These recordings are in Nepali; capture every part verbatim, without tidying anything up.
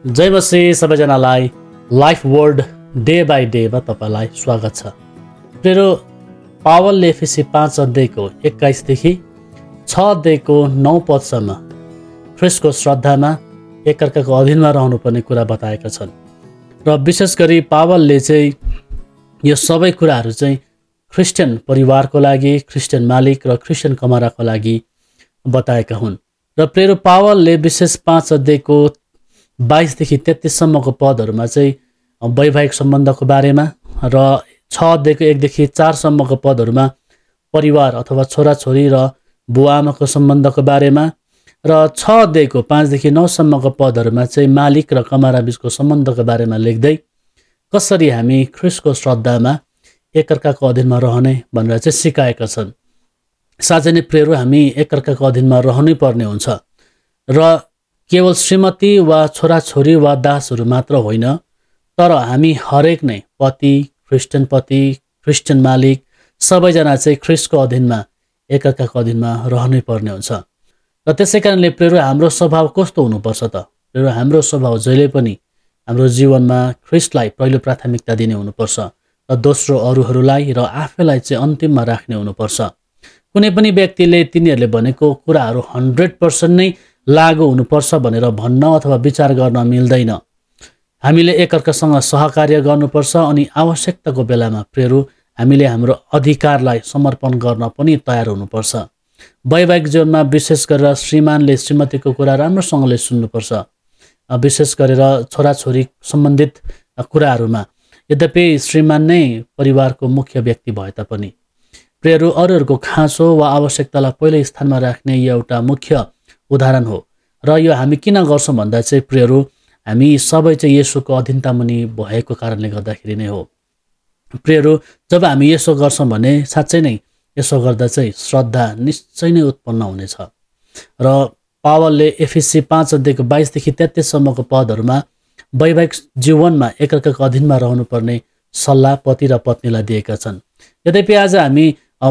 जय मसीह सबैजनालाई लाइफ वर्ड डे बाई डेमा तपाईँलाई स्वागत छ। प्रिय पावलले एफिसी पाँच अध्यायको एक्काइसदेखि छ अध्यायको नौ पदसम्म ख्रिस्टको श्रद्धामा एकअर्काको अधीनमा रहनुपर्ने कुरा बताएका छन् र विशेष गरी पावलले चाहिँ यो सबै कुराहरू चाहिँ क्रिस्चियन परिवारको लागि, क्रिस्चियन मालिक र क्रिस्चियन कमराको लागि बताएका हुन्। र प्रिय पावलले विशेष पाँच अध्यायको बाइसदेखि तेत्तिससम्मको पदहरूमा चाहिँ वैवाहिक सम्बन्धको बारेमा र छ अध्यायको एकदेखि चारसम्मको पदहरूमा परिवार अथवा छोराछोरी र बुवाआमाको सम्बन्धको बारेमा र छ अध्यायको पाँचदेखि नौसम्मको पदहरूमा चाहिँ मालिक र कमरा बिचको सम्बन्धको बारेमा लेख्दै कसरी हामी ख्रिस्टको श्रद्धामा एकअर्काको अधीनमा रहने भनेर चाहिँ सिकाएका छन्। साँच्चै नै प्रिय हामी एकअर्काको अधीनमा रहनै पर्ने हुन्छ र केवल श्रीमती वा छोराछोरी वा दासहरू मात्र होइन, तर हामी हरेक नै पति, क्रिस्चियन पति, क्रिस्चियन मालिक सबैजना चाहिँ ख्रिस्टको अधीनमा एकअर्काको अधीनमा रहनै पर्ने हुन्छ। र त्यसै कारणले प्रिय हाम्रो स्वभाव कस्तो हुनुपर्छ त? प्रिय हाम्रो स्वभाव जहिले पनि हाम्रो जीवनमा ख्रिस्टलाई पहिलो प्राथमिकता दिने हुनुपर्छ र दोस्रो अरूहरूलाई र आफैलाई चाहिँ अन्तिममा राख्ने हुनुपर्छ। कुनै पनि व्यक्तिले तिनीहरूले भनेको कुराहरू हन्ड्रेड पर्सेन्ट नै लागु हुनुपर्छ भनेर भन्न अथवा विचार गर्न मिल्दैन। हामीले एकअर्कासँग सहकार्य गर्नुपर्छ अनि आवश्यकताको बेलामा प्रिय हामीले हाम्रो अधिकारलाई समर्पण गर्न पनि तयार हुनुपर्छ। वैवाहिक जीवनमा विशेष गरेर श्रीमानले श्रीमतीको कुरा राम्रोसँगले सुन्नुपर्छ, विशेष गरेर छोराछोरी सम्बन्धित कुराहरूमा। यद्यपि श्रीमान नै परिवारको मुख्य व्यक्ति भए तापनि प्रिय अरूहरूको खाँचो वा आवश्यकतालाई पहिलो स्थानमा राख्ने यो एउटा मुख्य उदाहरण हो। र यो हामी किन गर्छौँ भन्दा चाहिँ प्रियहरू हामी सबै चाहिँ येशूको अधीनतामुनि भएको कारणले गर्दाखेरि नै हो। प्रियहरू जब हामी यसो गर्छौँ भने साँच्चै नै यसो गर्दा चाहिँ श्रद्धा निश्चय नै उत्पन्न हुनेछ। र पावलले एफिसी पाँच अध्यायको बाइसदेखि तेत्तिससम्मको पदहरूमा वैवाहिक जीवनमा एकअर्काको अधीनमा रहनुपर्ने सल्लाह पति र पत्नीलाई दिएका छन्। यद्यपि आज हामी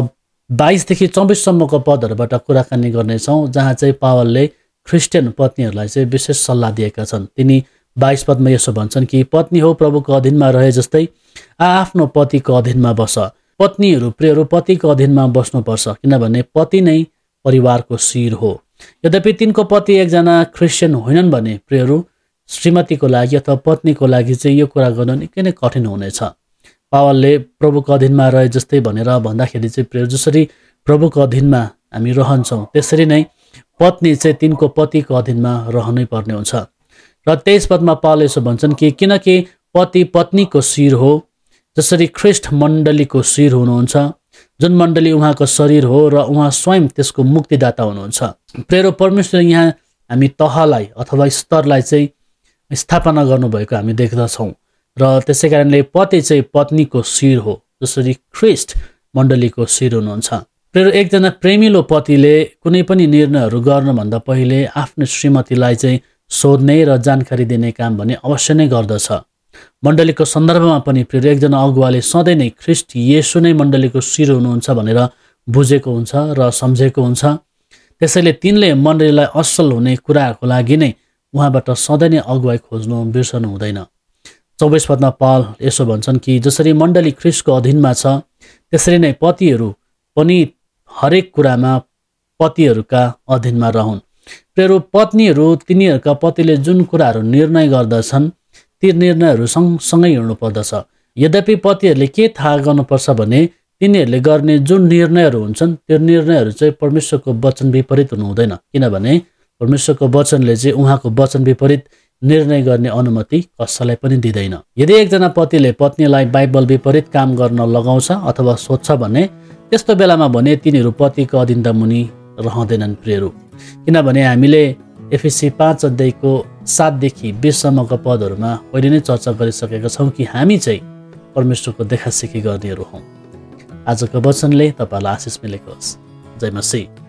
बाइसदेखि चौबिससम्मको पदहरूबाट कुराकानी गर्नेछौँ, जहाँ चाहिँ पावलले क्रिस्चियन पत्नीहरूलाई चाहिँ विशेष सल्लाह दिएका छन्। तिनी बाइस पदमा यसो भन्छन् कि पत्नी हो प्रभुको अधीनमा रहे जस्तै आफ्नो पतिको अधीनमा बस। पत्नीहरू प्रियहरू पतिको अधीनमा बस्नुपर्छ, किनभने पति नै परिवारको शिर हो। यद्यपि तिनको पति एकजना क्रिस्चियन होइनन् भने प्रियहरू श्रीमतीको लागि अथवा पत्नीको लागि चाहिँ यो कुरा गर्न निकै नै कठिन हुनेछ। पावलले प्रभुको अधीनमा रहे जस्तै भनेर भन्दाखेरि चाहिँ प्रिय जसरी प्रभुको अधीनमा हामी रहन्छौँ त्यसरी नै पत्नी चाहिँ तिनको पतिको अधीनमा रहनै पर्ने हुन्छ। र तेइस पदमा पावलले यसो भन्छन् कि किनकि पति पत्नीको शिर हो, जसरी ख्रिस्ट मण्डलीको शिर हुनुहुन्छ, जुन मण्डली उहाँको शरीर हो र उहाँ स्वयं त्यसको मुक्तिदाता हुनुहुन्छ। प्रिय परमेश्वर यहाँ हामी तहलाई अथवा स्तरलाई चाहिँ स्थापना गर्नुभएको हामी देख्दछौँ र त्यसै कारणले पति चाहिँ पत्नीको शिर हो, जसरी ख्रिस्ट मण्डलीको शिर हुनुहुन्छ। प्रिय एकजना प्रेमिलो पतिले कुनै पनि निर्णयहरू गर्नुभन्दा पहिले आफ्नो श्रीमतीलाई चाहिँ सोध्ने र जानकारी दिने काम भने अवश्य नै गर्दछ। मण्डलीको सन्दर्भमा पनि प्रिय एकजना अगुवाले सधैँ नै ख्रिस्ट येशू नै मण्डलीको शिर हुनुहुन्छ भनेर बुझेको हुन्छ र सम्झेको हुन्छ। त्यसैले तिनले मण्डलीलाई असल हुने कुराहरूको लागि नै उहाँबाट सधैँ नै अगुवाई खोज्नु बिर्सनु हुँदैन। चौबिस पदमा पावल यसो भन्छन् कि जसरी मण्डली ख्रिस्टको अधीनमा छ त्यसरी नै पतिहरू पनि हरेक कुरामा पतिहरूका अधीनमा रहन्। प्रिय पत्नीहरू तिनीहरूका पतिले जुन कुराहरू निर्णय गर्दछन् ती निर्णयहरू सँगसँगै हिँड्नु पर्दछ। यद्यपि पतिहरूले के थाहा गर्नुपर्छ भने तिनीहरूले गर्ने जुन निर्णयहरू हुन्छन् त्यो निर्णयहरू चाहिँ परमेश्वरको वचन विपरीत हुनु हुँदैन, किनभने परमेश्वरको वचनले चाहिँ उहाँको वचन विपरीत निर्णय गर्ने अनुमति कसैलाई पनि दिँदैन। यदि एकजना पतिले पत्नीलाई बाइबल विपरीत काम गर्न लगाउँछ अथवा सोध्छ भने त्यस्तो बेलामा भने तिनीहरू पतिको अधीनता मुनि रहँदैनन् प्रियहरू। किनभने हामीले एफिसी पाँच अध्यायको सातदेखि बिससम्मको पदहरूमा पहिले नै चर्चा गरिसकेका छौँ कि हामी चाहिँ परमेश्वरको देखासेखी गर्नेहरू हौँ। आजको वचनले तपाईँलाई आशिष मिलेको होस्। जय मसीह।